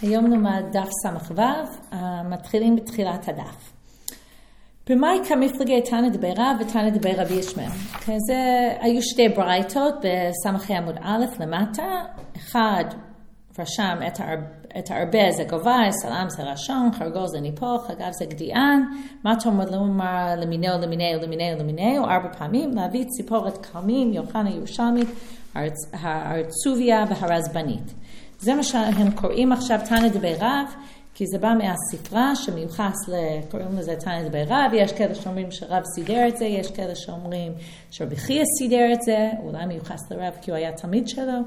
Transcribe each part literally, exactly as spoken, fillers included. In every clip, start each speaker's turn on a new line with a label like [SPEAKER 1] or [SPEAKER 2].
[SPEAKER 1] היום נלמד דף ס"ו, מתחילים בתחילת הדף. במאי כמפלגי תנא דבי רב ותנא דבי רבי ישמעאל. זה היו שתי ברייתות בסמכי עמוד א' למטה. אחד רשם את, הר... את הרבה זה גובה, סלם זה רשום, חרגול זה ניפוח, אגב זה גדיען, מה תומד לומר למינהו, למינהו, למינהו, למינהו, ארבע פעמים, להביא ציפורת קלמים, יוחנה ירושלמית, הרצוביה והרזבנית. זה מה שהם קוראים עכשיו תנא דבי רב, כי זה בא מהספרה שמיוחס, קוראים לזה תנא דבי רב, יש כאלה שאומרים שרב סידר את זה, יש כאלה שאומרים שרבי חייא סידר את זה, אולי מיוחס לרב כי הוא היה תלמיד שלו.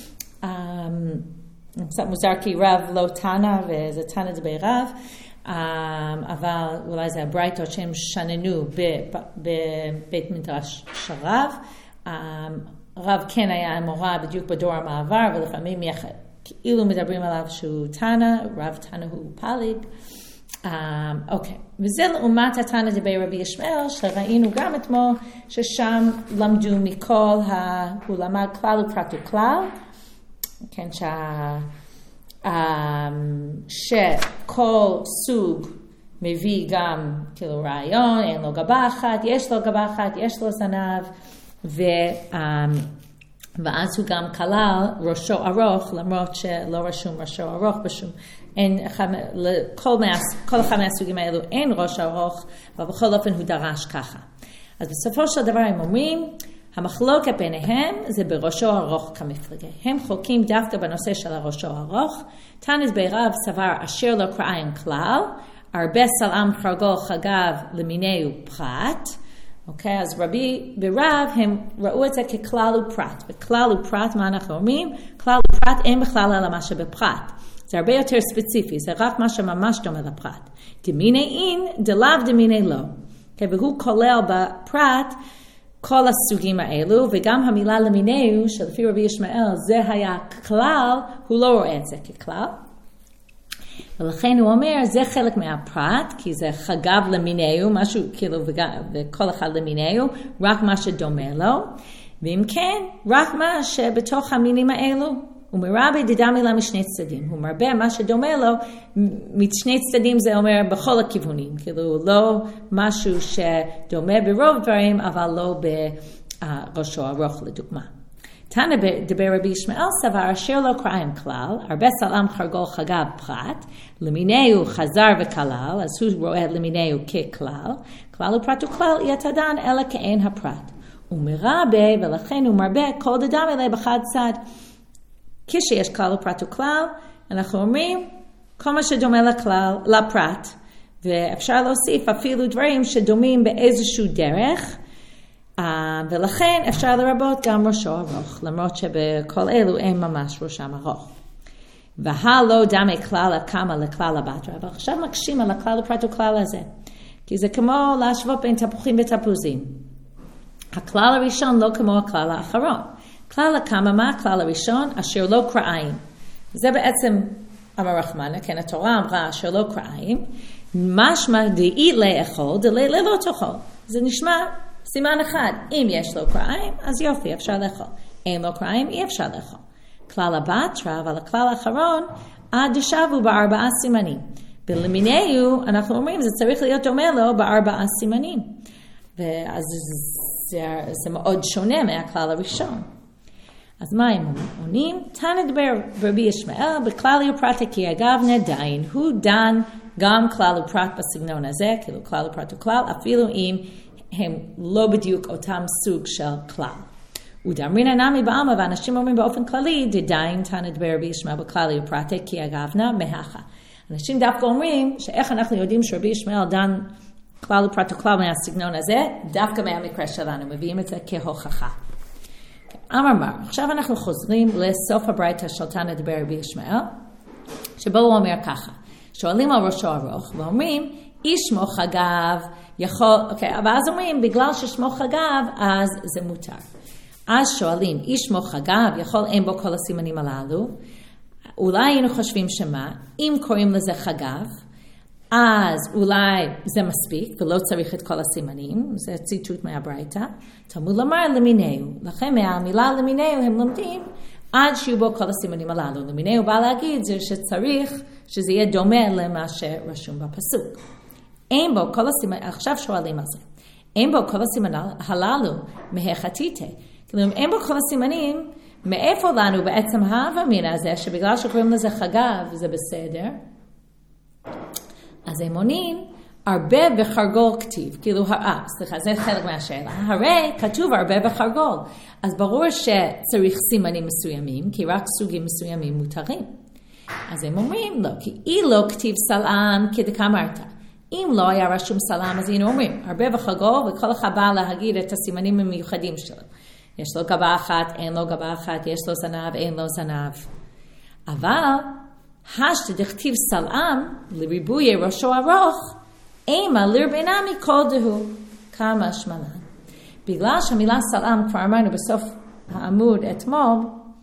[SPEAKER 1] קצת מוזר כי רב לא תנא וזה תנא דבי רב, אבל אולי זה הברייתות שהם שננו בבית מדרש של רב. רב כן היה מורה בדיוק בדור המעבר, ולפעמים יחד. כאילו מדברים עליו שהוא תנא, רב תנא הוא פליג. אוקיי, וזה לעומת התנא דבי רבי ישמעאל, שראינו גם אתמול, ששם למדו מכל, הוא למד כלל ופרט וכלל, כן, שכל סוג מביא גם כאילו רעיון, אין לו גבה אחת, יש לו גבה אחת, יש לו זנב, ו... ואז הוא גם כלל ראשו ארוך, למרות שלא רשום ראשו ארוך בשום, אין, כל, מה, כל אחד מהסוגים האלו אין ראש ארוך, אבל בכל אופן הוא דרש ככה. אז בסופו של דבר הם אומרים, המחלוקת ביניהם זה בראשו ארוך כמפלגי. הם חולקים דווקא בנושא של הראשו ארוך. תנא דבי רב סבר אשר לא קראין כלל, הרבה סלם חרגול חגב למינהו פרט, אוקיי, אז רבי ברב הם ראו את זה ככלל ופרט. וכלל ופרט, מה אנחנו אומרים? כלל ופרט אין בכלל על מה שבפרט. זה הרבה יותר ספציפי, זה רק מה שממש דומה לפרט. דמיני אין, דלאו דמיני לא. אוקיי, והוא כולל בפרט כל הסוגים האלו, וגם המילה למינהו, שלפי רבי ישמעאל, זה היה כלל, הוא לא רואה את זה ככלל. ולכן הוא אומר, זה חלק מהפרט, כי זה חגב למינהו, משהו כאילו, וכל אחד למינהו, רק מה שדומה לו. ואם כן, רק מה שבתוך המינים האלו, הוא מרבה דדמי לה משני צדדים. הוא מרבה מה שדומה לו, משני צדדים זה אומר בכל הכיוונים. כאילו, לא משהו שדומה ברוב דברים, אבל לא בראשו ארוך לדוגמה. תנא דבי רבי ישמעאל סבר אשר לא קראין כלל, הרבה סלם חרגול חגב פרט, למינהו חזר וכלל, אז הוא רואה למינהו ככלל, כלל ופרט וכלל יתדן אלא כאין הפרט. הוא מרבה ולכן הוא מרבה כל דדם אלה בחד צד. כשיש כלל ופרט וכלל, אנחנו אומרים כל מה שדומה לכלל, לפרט, ואפשר להוסיף אפילו דברים שדומים באיזשהו דרך, Uh, ולכן אפשר לרבות גם ראשו ארוך, למרות שבכל אלו אין ממש ראשם ארוך. והלא דמי כלל הקמה לכלל הבת רב. עכשיו מקשים על הכלל הפרט וכלל הזה. כי זה כמו להשוות בין תפוחים ותפוזים. הכלל הראשון לא כמו הכלל האחרון. כלל הקמה, מה הכלל הראשון? אשר לא קראין. זה בעצם אמר רחמנה, כן, התורה אמרה אשר לא קראין. משמע דאי לאכול, דאי לא תאכל. זה נשמע סימן אחד, אם יש לו קרעים, אז יופי, אפשר לאכול. אין לו קרעים, אי אפשר לאכול. כלל הבטרה, אבל הכלל האחרון, עד דשבו בארבעה סימנים. בלמינהו, אנחנו אומרים, זה צריך להיות דומה לו בארבעה סימנים. ואז זה, זה מאוד שונה מהכלל הראשון. אז מה הם עונים? תנא דבי רבי ישמעאל, בכלל ופרט כי אגב נדיין, הוא דן גם כלל ופרט בסגנון הזה, כאילו כלל ופרט וכלל, אפילו אם הם לא בדיוק אותם סוג של כלל. ודאמרינן נמי בעלמא, ואנשים אומרים באופן כללי, דדיין תנא דבי רבי ישמעאל בכלל ופרט כי אגבנה מהכה. אנשים דווקא אומרים שאיך אנחנו יודעים שרבי ישמעאל דן כלל ופרט וכלל מהסגנון הזה, דווקא מהמקרה שלנו, מביאים את זה כהוכחה. אמר מר, עכשיו אנחנו חוזרים לסוף הברייתא של תנא דבי רבי ישמעאל, שבו הוא אומר ככה, שואלים על ראשו ארוך, ואומרים, איש שמו חגב, יכול, אוקיי, אבל אז אומרים, בגלל ששמו חגב, אז זה מותר. אז שואלים, איש שמו חגב, יכול אין בו כל הסימנים הללו, אולי היינו חושבים שמה, אם קוראים לזה חגב, אז אולי זה מספיק, ולא צריך את כל הסימנים, זה ציטוט מהברייתא, תלמוד לומר למינהו, לכן מהמילה למינהו הם לומדים, עד שיהיו בו כל הסימנים הללו. למינהו בא להגיד זה שצריך שזה יהיה דומה למה שרשום בפסוק. אין בו כל הסימן, עכשיו שואלים על זה, אין בו כל הסימן הללו מהחתיתה. כאילו, אין בו כל הסימנים, מאיפה לנו בעצם ההבמין הזה, שבגלל שקוראים לזה חגב, זה בסדר. אז הם עונים, הרבה וחרגול כתיב. כאילו, אה, סליחה, זה חלק מהשאלה. הרי כתוב הרבה וחרגול. אז ברור שצריך סימנים מסוימים, כי רק סוגים מסוימים מותרים. אז הם אומרים, לא, כי אי לא כתיב סלעם כדקאמרת. אם לא היה רשום סלעם, אז היינו אומרים, הרבה וחרגול, וכל אחד בא להגיד את הסימנים המיוחדים שלו. יש לו גבה אחת, אין לו גבה אחת, יש לו זנב, אין לו זנב. אבל, השת דכתיב סלעם, לריבוי ראשו ארוך, אימה לרבנה מכל דהו, כמה שמלן. בגלל שהמילה סלעם, כבר אמרנו בסוף העמוד אתמול,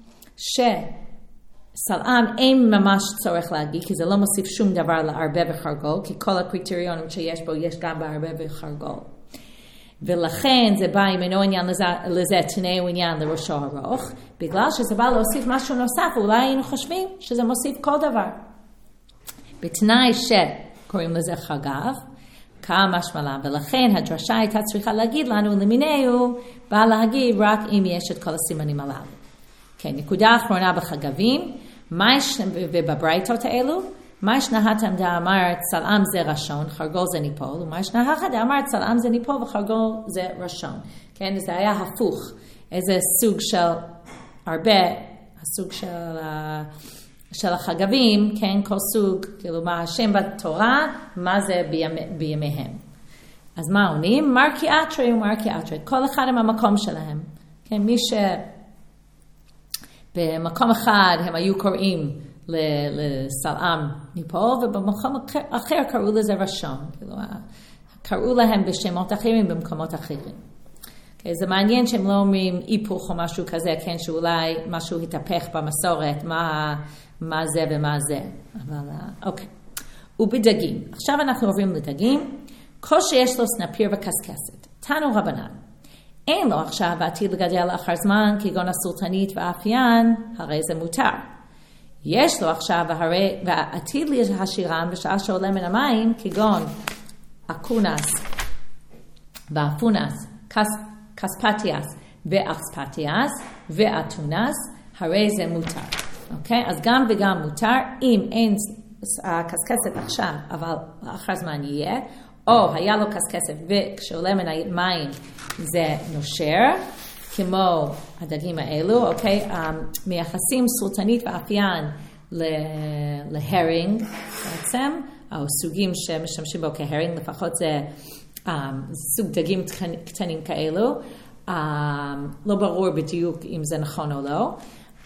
[SPEAKER 1] שסלעם אין ממש צורך להגיד, כי זה לא מוסיף שום דבר להרבה וחרגול, כי כל הקריטריונים שיש בו יש גם בהרבה וחרגול. ולכן זה בא עם אינו עניין לזה, לזה תנאי הוא עניין לראשו ארוך, בגלל שזה בא להוסיף משהו נוסף, אולי היינו חושבים שזה מוסיף כל דבר. בתנאי שקוראים לזה חגב, כמה שמלה, ולכן הדרשה הייתה צריכה להגיד לנו, למיניהו, בא להגיד רק אם יש את כל הסימנים הללו. כן, נקודה אחרונה בחגבים, ובברייתות האלו, מה ישנהת עמדה אמרת צלעם זה ראשון, חרגול זה ניפול, ומה ישנהת אמרת צלעם זה ניפול וחרגול זה ראשון. כן, זה היה הפוך, איזה סוג של הרבה, הסוג של, של החגבים, כן, כל סוג, כאילו מה השם בתורה, מה זה בימי, בימיהם. אז מה עונים? מרקי אטרי ומרקי אטרי, כל אחד עם המקום שלהם. כן, מי שבמקום אחד הם היו קוראים, לסלעם ניפול, ובמקום אחר קראו לזה ראשון. כאילו, קראו להם בשמות אחרים במקומות אחרים. Okay, זה מעניין שהם לא אומרים היפוך או משהו כזה, כן, שאולי משהו התהפך במסורת, מה, מה זה ומה זה. אבל, אוקיי. ובדגים. עכשיו אנחנו עוברים לדגים. כל שיש לו סנפיר וקסקסת. תנו רבנן. אין לו עכשיו עתיד לגדל אחר זמן, כגון הסולטנית והאפיין, הרי זה מותר. יש לו עכשיו והרי, ועתיד להשירם בשעה שעולה מן המים, כגון אקונס ואפונס, קס, קספטיאס ואקספטיאס ואתונס, הרי זה מותר. אוקיי? אז גם וגם מותר, אם אין קסקסת עכשיו, אבל אחר זמן יהיה, או היה לו קסקסת וכשעולה מן המים זה נושר, כמו הדגים האלו, אוקיי? מייחסים סולטנית ואפיין להרינג בעצם, או סוגים שמשתמשים בו כהרינג, לפחות זה סוג דגים קטנים כאלו, לא ברור בדיוק אם זה נכון או לא,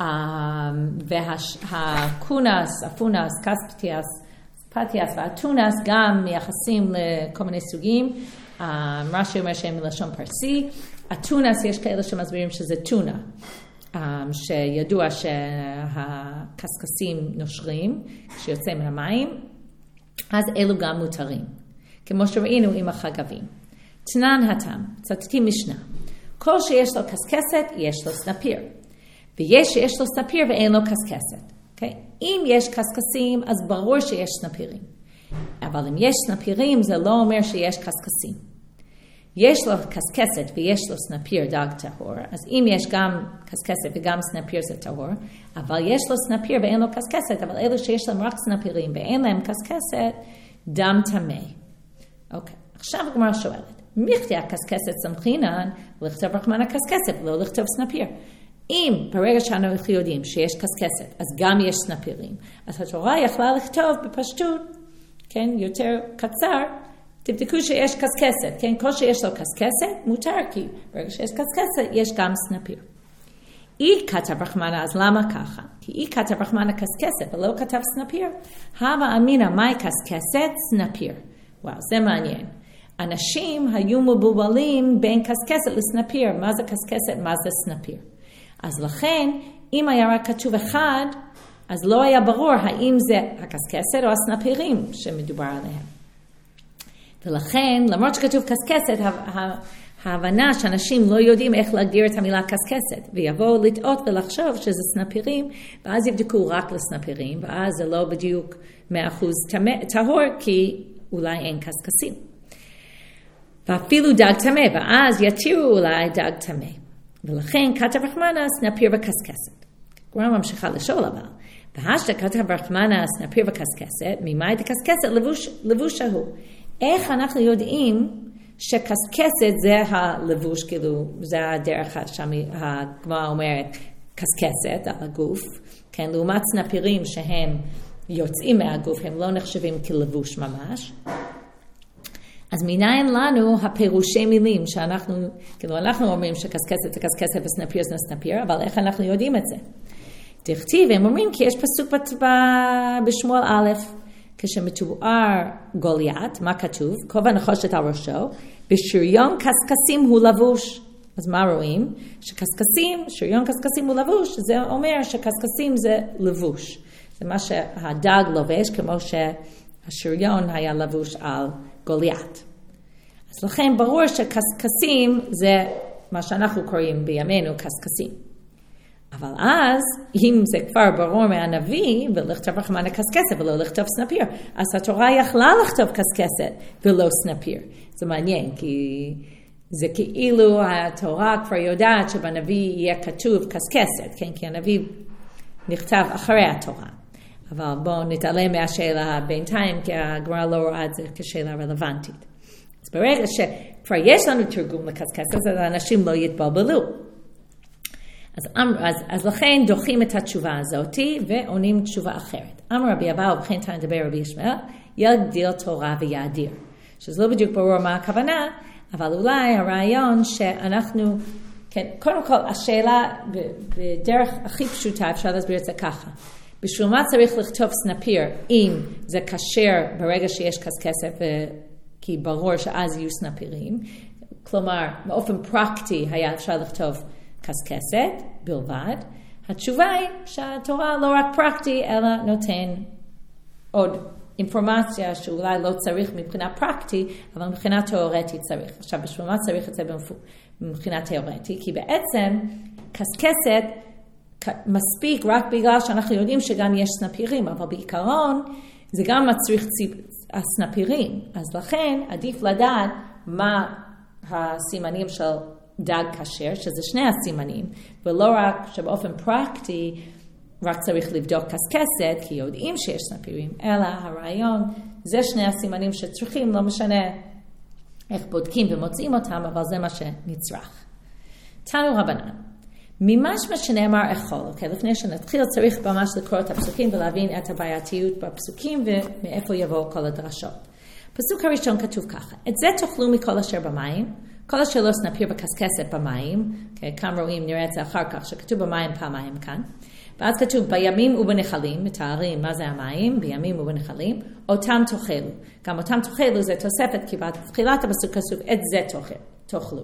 [SPEAKER 1] והקונס, אפונס, קספטיאס, פטיאס ואתונס גם מייחסים לכל מיני סוגים, רש"י אומר שהם מלשון פרסי, אתונס יש כאלה שמסבירים שזה טונה, שידוע שהקסקסים נושרים כשיוצא מן המים, אז אלו גם מותרים, כמו שראינו עם החגבים. תנן התם, צטטים משנה, כל שיש לו קסקסת יש לו סנפיר, ויש שיש לו סנפיר ואין לו קסקסת. Okay? אם יש קסקסים אז ברור שיש סנפירים, אבל אם יש סנפירים זה לא אומר שיש קסקסים. יש לו קסקסת ויש לו סנפיר דג טהור, אז אם יש גם קסקסת וגם סנפיר זה טהור, אבל יש לו סנפיר ואין לו קסקסת, אבל אלו שיש להם רק סנפירים ואין להם קסקסת, דם טמא. אוקיי, עכשיו הגמרא שואלת, מיכתי הקסקסת סמכינן לכתוב רחמן הקסקסת, לא לכתוב סנפיר. אם ברגע שאנחנו יודעים שיש קסקסת, אז גם יש סנפירים, אז התורה יכלה לכתוב בפשטות, כן, יותר קצר, תבדקו שיש קסקסת, כן? כל שיש לו קסקסת, מותר, כי ברגע שיש קסקסת, יש גם סנפיר. אי כתב רחמנה, אז למה ככה? כי אי כתב רחמנה קסקסת, ולא כתב סנפיר. הווה אמינה, מהי קסקסת? סנפיר. וואו, זה מעניין. אנשים היו מבולבלים בין קסקסת לסנפיר. מה זה קסקסת? מה זה סנפיר? אז לכן, אם היה רק כתוב אחד, אז לא היה ברור האם זה הקסקסת או הסנפירים שמדובר עליהם. ולכן, למרות שכתוב קסקסת, ההבנה שאנשים לא יודעים איך להגדיר את המילה קסקסת, ויבואו לטעות ולחשוב שזה סנפירים, ואז יבדקו רק לסנפירים, ואז זה לא בדיוק מאה אחוז טהור, כי אולי אין קסקסים. ואפילו דג טמא, ואז יתירו אולי דג טמא. ולכן כתב רחמנה סנפיר וקסקסת. כבר ממשיכה לשאול אבל, והשתה כתב רחמנה סנפיר וקסקסת, ממאי דקסקסת לבוש, לבוש ההוא. איך אנחנו יודעים שקסקסת זה הלבוש, כאילו, זה הדרך שהגמרא אומרת, קסקסת על הגוף, כן, לעומת סנפירים שהם יוצאים מהגוף, הם לא נחשבים כלבוש ממש. אז מניין לנו הפירושי מילים שאנחנו, כאילו, אנחנו אומרים שקסקסת זה קסקסת וסנפיר זה סנפיר, אבל איך אנחנו יודעים את זה? דכתיב, הם אומרים כי יש פסוק בשמואל א', כשמתואר גוליית, מה כתוב? כובע נחושת על ראשו, בשריון קסקסים הוא לבוש. אז מה רואים? שקסקסים, שריון קסקסים הוא לבוש, זה אומר שקסקסים זה לבוש. זה מה שהדג לובש, כמו שהשריון היה לבוש על גוליית. אז לכן ברור שקסקסים זה מה שאנחנו קוראים בימינו קסקסים. אבל אז, אם זה כבר ברור מהנביא, ולכתוב רחמנה קסקסת ולא לכתוב סנפיר, אז התורה יכלה לכתוב קסקסת ולא סנפיר. זה מעניין, כי זה כאילו התורה כבר יודעת שבנביא יהיה כתוב קסקסת, כן? כי הנביא נכתב אחרי התורה. אבל בואו נתעלם מהשאלה בינתיים, כי הגמרא לא רואה את זה כשאלה רלוונטית. אז ברגע שכבר יש לנו תרגום לקסקסת, אז האנשים לא יתבלבלו. אז, אז, אז לכן דוחים את התשובה הזאת ועונים תשובה אחרת. אמר רבי אבאו, ובכן תנא דבר רבי ישמעאל, יגדיל תורה ויאדיר. שזה לא בדיוק ברור מה הכוונה, אבל אולי הרעיון שאנחנו, כן, קודם כל השאלה בדרך הכי פשוטה אפשר להסביר את זה ככה. בשביל מה צריך לכתוב סנפיר אם זה כשר ברגע שיש קסקסת, כי ברור שאז יהיו סנפירים. כלומר, באופן פרקטי היה אפשר לכתוב קסקסת בלבד. התשובה היא שהתורה לא רק פרקטי, אלא נותן עוד אינפורמציה שאולי לא צריך מבחינה פרקטי, אבל מבחינה תיאורטית צריך. עכשיו, בשביל מה צריך את זה מבחינה תיאורטית? כי בעצם קסקסת מספיק רק בגלל שאנחנו יודעים שגם יש סנפירים, אבל בעיקרון זה גם מצריך הסנפירים. אז לכן עדיף לדעת מה הסימנים של דג כשר, שזה שני הסימנים, ולא רק שבאופן פרקטי רק צריך לבדוק קסקסת, כי יודעים שיש סנפירים, אלא הרעיון, זה שני הסימנים שצריכים, לא משנה איך בודקים ומוצאים אותם, אבל זה מה שנצרך. תנו רבנן, ממשמע שנאמר אכול, אוקיי, לפני שנתחיל צריך ממש לקרוא את הפסוקים ולהבין את הבעייתיות בפסוקים ומאיפה יבואו כל הדרשות. פסוק הראשון כתוב ככה, את זה תאכלו מכל אשר במים, כל אשר לא סנפיר וקסקסת במים, okay, כאן רואים, נראה את זה אחר כך, שכתוב במים פעמיים כאן, ואז כתוב בימים ובנחלים, מתארים מה זה המים, בימים ובנחלים, אותם תאכלו. גם אותם תאכלו זה תוספת, כי בתחילת הפסוק כתוב, את זה תאכלו.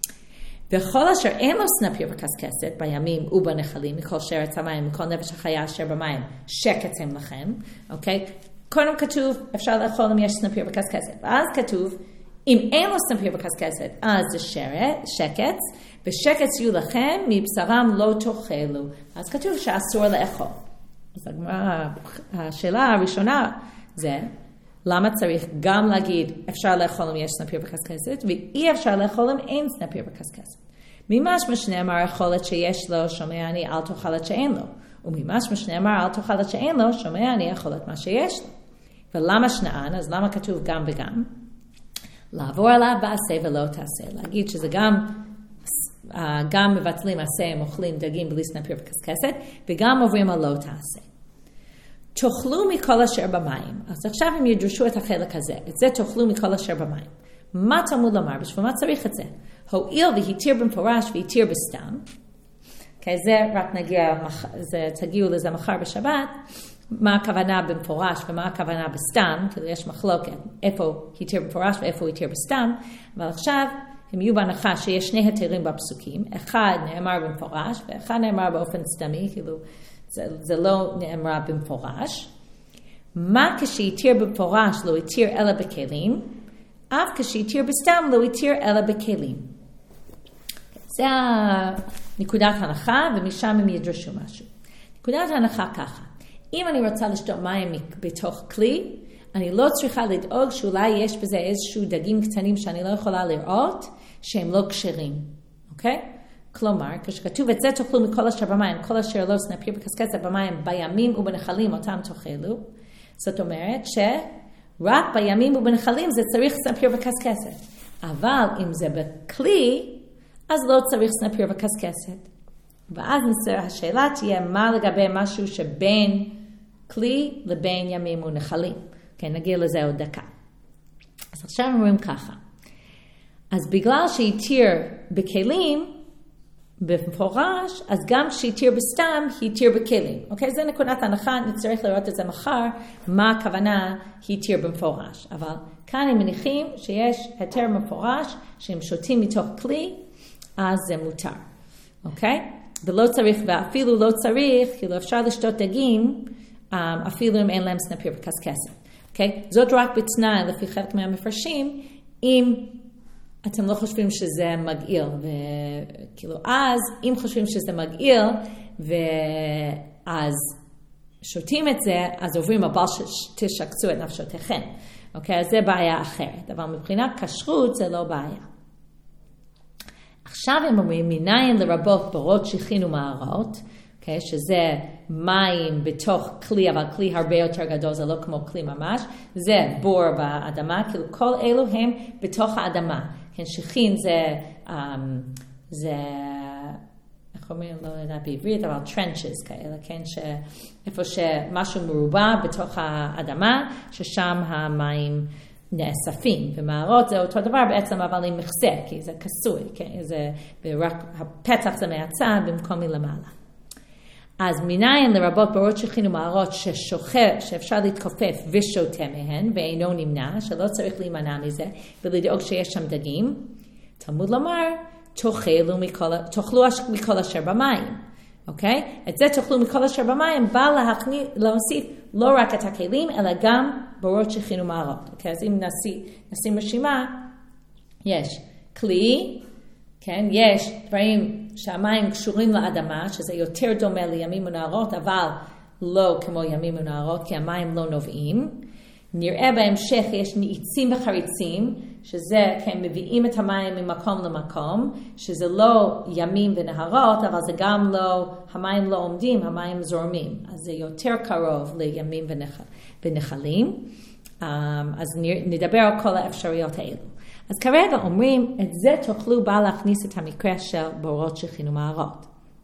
[SPEAKER 1] וכל אשר אין לו סנפיר וקסקסת בימים ובנחלים, מכל שרץ המים, מכל נפש החיה אשר במים, שקט הם לכם, אוקיי? Okay? קודם כתוב, אפשר לאכול אם יש סנפיר וקסקסת, ואז כתוב, אם אין לו סנפיר וקסקסת, אז זה שקץ, ושקץ יהיו לכם, מבשרם לא תאכלו. אז כתוב שאסור לאכול. אז השאלה הראשונה זה, למה צריך גם להגיד, אפשר לאכול אם יש סנפיר וקסקסת, ואי אפשר לאכול אם אין סנפיר וקסקסת. ממש משנאמר יכולת שיש לו, שומע אני, אל תאכל את שאין לו. וממש משנאמר, אל תאכל את שאין לו, שומע אני, יכולת מה שיש לו. ולמה שנען? אז למה כתוב גם וגם? לעבור עליו בעשה ולא תעשה. להגיד שזה גם, גם מבטלים עשה, הם אוכלים דגים בלי סנפיר וקסקסת, וגם עוברים על לא תעשה. תאכלו מכל אשר במים. אז עכשיו הם ידרשו את החלק הזה. את זה תאכלו מכל אשר במים. מה תלמוד לומר? בשביל מה צריך את זה? הואיל והתיר במפורש והתיר בסתם. כי זה רק נגיע, זה, תגיעו לזה מחר בשבת. מה הכוונה במפורש ומה הכוונה בסתם, כאילו יש מחלוקת איפה התיר במפורש ואיפה התיר בסתם, אבל עכשיו הם יהיו בהנחה שיש שני התירים בפסוקים, אחד נאמר במפורש ואחד נאמר באופן סתמי, כאילו זה, זה לא נאמר במפורש. מה כשהתיר במפורש לא התיר אלא בכלים, אף כשהתיר בסתם לא התיר אלא בכלים. זה נקודת הנחה, ומשם הם ידרשו משהו. נקודת ההנחה ככה, אם אני רוצה לשתות מים בתוך כלי, אני לא צריכה לדאוג שאולי יש בזה איזשהו דגים קטנים שאני לא יכולה לראות, שהם לא כשרים, אוקיי? כלומר, כשכתוב את זה תאכלו מכל אשר במים, כל אשר לא סנפיר וקשקשת במים, בימים ובנחלים אותם תאכלו, זאת אומרת שרק בימים ובנחלים זה צריך סנפיר וקשקשת. אבל אם זה בכלי, אז לא צריך סנפיר וקשקשת. ואז השאלה תהיה מה לגבי משהו שבין כלי לבין ימים ונחלים. כן, נגיע לזה עוד דקה. אז עכשיו אומרים ככה. אז בגלל שהתיר בכלים, במפורש, אז גם שהתיר בסתם, התיר בכלים. אוקיי? זה נקודת הנחה, נצטרך לראות את זה מחר, מה הכוונה התיר במפורש. אבל כאן הם מניחים שיש היתר מפורש, שהם שותים מתוך כלי, אז זה מותר. אוקיי? ולא צריך, ואפילו לא צריך, כאילו אפשר לשתות דגים, אפילו אם אין להם סנפיר וקשקשת. אוקיי? זאת רק בתנאי, לפי חלק מהמפרשים, אם אתם לא חושבים שזה מגעיל, וכאילו אז, אם חושבים שזה מגעיל, ואז שותים את זה, אז עוברים הבל שתשקצו את נפשותיכם. אוקיי? אז זה בעיה אחרת. אבל מבחינת כשרות זה לא בעיה. עכשיו הם אומרים, מניין לרבות בורות שכין ומערות, okay, שזה מים בתוך כלי, אבל כלי הרבה יותר גדול, זה לא כמו כלי ממש, זה בור באדמה, כאילו כל אלו הם בתוך האדמה. כן, שכין זה, um, זה, איך אומרים, לא יודעת בעברית, אבל trenches כאלה, כן, שאיפה שמשהו מרובע בתוך האדמה, ששם המים נאספים, ומערות זה אותו דבר בעצם, אבל עם מחסה, כי זה כסוי, כן, זה, ורק הפתח זה מהצד במקום מלמעלה. אז מניין לרבות בורות שכין ומערות ששוחר, שאפשר להתכופף ושותה מהן, ואינו נמנע, שלא צריך להימנע מזה, ולדאוג שיש שם דגים. תלמוד לומר, תאכלו מכל, תאכלו מכל אשר במים. אוקיי? את זה תאכלו מכל אשר במים, בא להכניס, להוסיף לא רק את הכלים, אלא גם בורות שכין ומערות. אוקיי? אז אם נשים, נשים רשימה, יש כלי, כן? יש דברים שהמים קשורים לאדמה, שזה יותר דומה לימים ונהרות, אבל לא כמו ימים ונהרות, כי המים לא נובעים. נראה בהמשך יש ניצים וחריצים, שזה, כן, מביאים את המים ממקום למקום, שזה לא ימים ונהרות, אבל זה גם לא, המים לא עומדים, המים זורמים. אז זה יותר קרוב לימים ונחל, ונחלים. אז נדבר על כל האפשרויות האלו. אז כרגע אומרים, את זה תוכלו בה להכניס את המקרה של בורות שכין ומערות.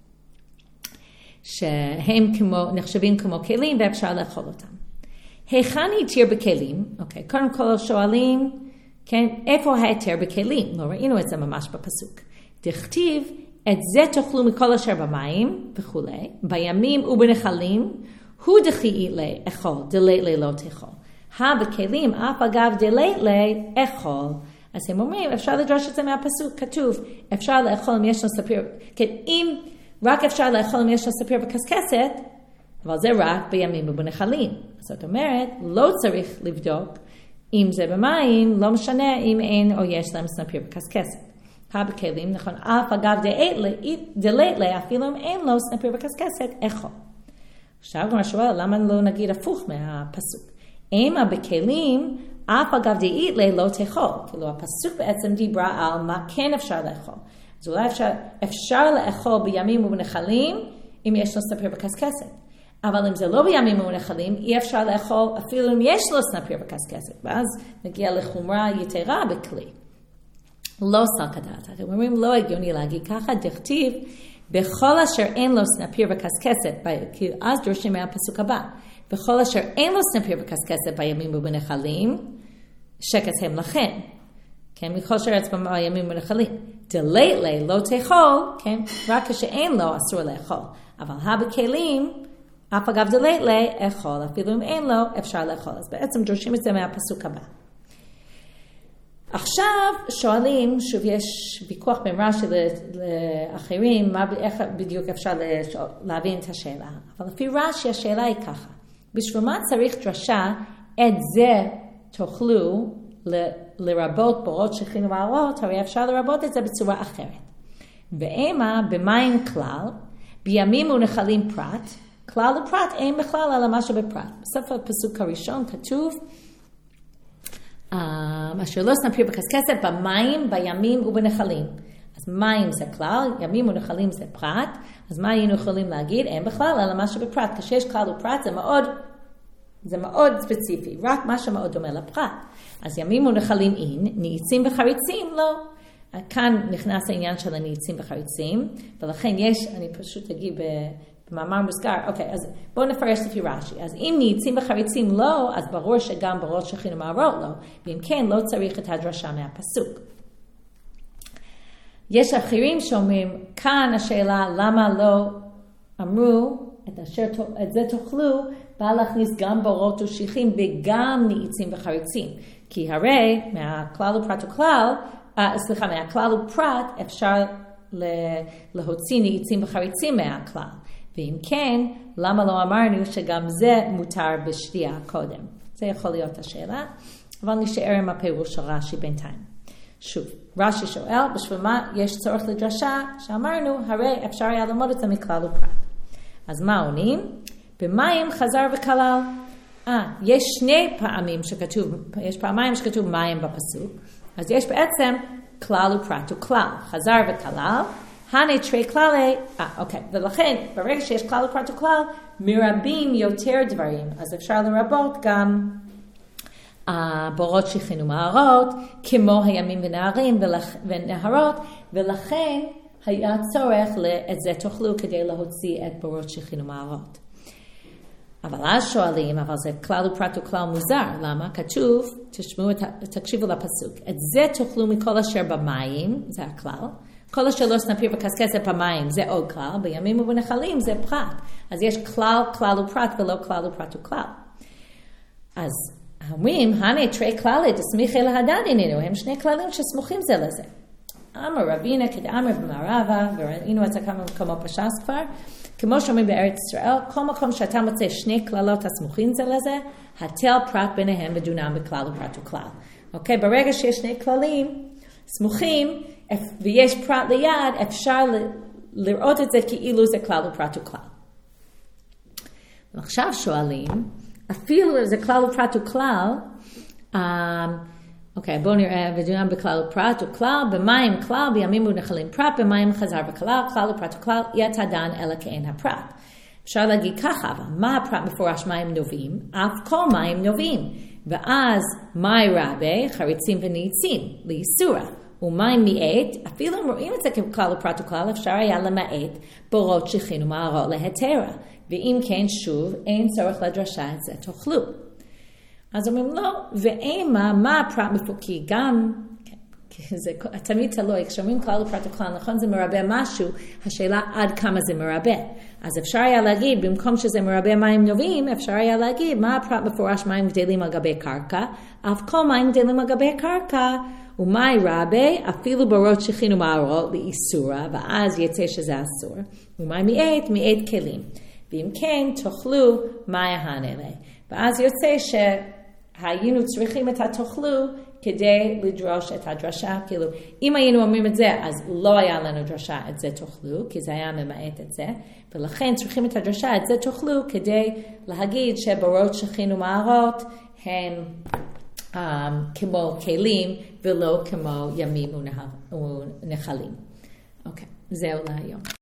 [SPEAKER 1] שהם כמו, נחשבים כמו כלים ואפשר לאכול אותם. היכן היתר בכלים? אוקיי, קודם כל שואלים, כן, איפה ההיתר בכלים? לא ראינו את זה ממש בפסוק. דכתיב, את זה תאכלו מכל אשר במים וכולי, בימים ובנחלים, הוא דכי לאכול, דלית לי לא תאכול. הבכלים, אף אגב דלית לי, אכול. אז הם אומרים, אפשר לדרוש את זה מהפסוק, כתוב, אפשר לאכול אם יש לו ספיר, כן, אם רק אפשר לאכול אם יש לו ספיר וקשקשת, אבל זה רק בימים ובנחלים. זאת אומרת, לא צריך לבדוק אם זה במים, לא משנה אם אין או יש להם ספיר וקשקשת. הבכלים, נכון, אף אגב דלית לי, אפילו אם אין לו ספיר וקשקשת, אכול. עכשיו כבר שואל, למה לא נגיד הפוך מהפסוק? אם הבכלים, אף אגב דאית לי לא תאכול. כאילו הפסוק בעצם דיברה על מה כן אפשר לאכול. אז אולי אפשר, אפשר לאכול בימים ובנחלים, אם יש לו ספיר וקשקשת. אבל אם זה לא בימים ובנחלים, אי אפשר לאכול אפילו אם יש לו ספיר וקשקשת. ואז נגיע לחומרה יתרה בכלי. לא סל כדעת. אתם אומרים, לא הגיוני להגיד ככה, דכתיב, בכל אשר אין לו ספיר וקשקשת, כי אז דורשים מהפסוק הבא. בכל אשר אין לו סנפיר וקשקשת בימים ובנחלים, שקט הם לכן. כן, מכל שרץ בימים ובנחלים. דלית לי לא תאכול, כן, רק כשאין לו אסור לאכול. אבל הבכלים, אף אגב דלית לי, אכול. אפילו אם אין לו, אפשר לאכול. אז בעצם דורשים את זה מהפסוק הבא. עכשיו שואלים, שוב יש ויכוח בין רש"י לאחרים, מה, איך בדיוק אפשר להבין את השאלה. אבל לפי רש"י השאלה היא ככה. בשביל מה צריך דרשה, את זה תוכלו ל- לרבות בורות שכין ומערות, הרי אפשר לרבות את זה בצורה אחרת. ואימה במים כלל, בימים ונחלים פרט, כלל ופרט אין בכלל על מה שבפרט. בסוף הפסוק הראשון כתוב, אשר לא סנפיר בקסקסת במים, בימים ובנחלים. אז מים זה כלל, ימים ונחלים זה פרט, אז מה היינו יכולים להגיד? אין בכלל על מה שבפרט. כשיש כלל ופרט זה מאוד, זה מאוד ספציפי, רק מה שמאוד דומה לפרט. אז ימים ונחלים אין, ניצים וחריצים לא. כאן נכנס העניין של הניצים וחריצים, ולכן יש, אני פשוט אגיד במאמר מוסגר, אוקיי, אז בואו נפרש לפי רש"י. אז אם ניצים וחריצים לא, אז ברור שגם בראש שכין ומערות לא, ואם כן, לא צריך את הדרשה מהפסוק. יש אחרים שאומרים, כאן השאלה למה לא אמרו, את, אשר, את זה תאכלו, בא להכניס גם בורות ושיחים וגם ניצים וחריצים. כי הרי מהכלל ופרט וכלל, Uh, סליחה, מהכלל ופרט אפשר להוציא ניצים וחריצים מהכלל. ואם כן, למה לא אמרנו שגם זה מותר בשתייה קודם? זה יכול להיות השאלה, אבל נשאר עם הפירוש של רש"י בינתיים. שוב, רש"י שואל, בשביל מה יש צורך לדרשה? שאמרנו, הרי אפשר היה ללמוד את זה מכלל ופרט. אז מה עונים? במים חזר וכלל. אה, יש שני פעמים שכתוב, יש פעמיים שכתוב מים בפסוק, אז יש בעצם כלל ופרט וכלל, חזר וכלל, הנה תרי כללי, אה, אוקיי, ולכן ברגע שיש כלל ופרט וכלל, מרבים יותר דברים, אז אפשר לרבות גם אה, בורות שיחין ומערות, כמו הימים ונהרים ולכ, ונהרות, ולכן היה צורך את זה תאכלו כדי להוציא את בורות שיחין ומערות. אבל אז שואלים, אבל זה כלל ופרט וכלל מוזר. למה? כתוב, תשמעו, תקשיבו לפסוק. את זה תאכלו מכל אשר במים, זה הכלל. כל אשר לא סנפיר וקסקסת במים, זה עוד כלל. בימים ובנחלים זה פרט. אז יש כלל, כלל ופרט, ולא כלל ופרט וכלל. אז אומרים, הנה תרי כללי, דסמיכי להדן איננו. הם שני כללים שסמוכים זה לזה. אמר רבינה כדאמר במערבה, וראינו את זה כמה מקומות פשס כבר, כמו שאומרים בארץ ישראל, כל מקום שאתה מוצא שני כללות הסמוכים זה לזה, התל פרט ביניהם ודונם בכלל ופרט וכלל. אוקיי? ברגע שיש שני כללים סמוכים, ויש פרט ליד, אפשר לראות את זה כאילו זה כלל ופרט וכלל. ועכשיו שואלים, אפילו זה כלל ופרט וכלל, אוקיי, בואו נראה, ודונם בכלל ופרט וכלל, במים כלל, בימים ונחלים פרט, במים חזר וכלל, כלל ופרט וכלל, יתדן אלא כאין הפרט. אפשר להגיד ככה, אבל מה הפרט מפורש מים נובעים? אף כל מים נובעים. ואז מי רבי, חריצים וניצים, לאיסורה. ומים מעט, אפילו אם רואים את זה ככלל ופרט וכלל, אפשר היה למעט בורות שיחין ומערות להתרה. ואם כן, שוב, אין צורך לדרשה את זה תאכלו. אז אומרים לא, ואימה, מה הפרט מפוקי? גם, כן, זה תמיד תלוי, כשאומרים כלל ופרט וכלל, נכון זה מרבה משהו, השאלה עד כמה זה מרבה. אז אפשר היה להגיד, במקום שזה מרבה מים נובעים, אפשר היה להגיד, מה הפרט מפורש מים גדלים על גבי קרקע? אף כל מים גדלים על גבי קרקע, ומי רבה, אפילו בורות שיחין ומערות לאיסורה, ואז יצא שזה אסור. ומי מעט, מעט כלים. ואם כן, תאכלו מי ההנלה. ואז יוצא ש... היינו צריכים את התאכלו כדי לדרוש את הדרשה, כאילו אם היינו אומרים את זה אז לא היה לנו דרשה את זה תאכלו, כי זה היה ממעט את זה, ולכן צריכים את הדרשה את זה תאכלו כדי להגיד שבורות שיחין ומערות הם um, כמו כלים ולא כמו ימים ונחלים. אוקיי, זהו להיום.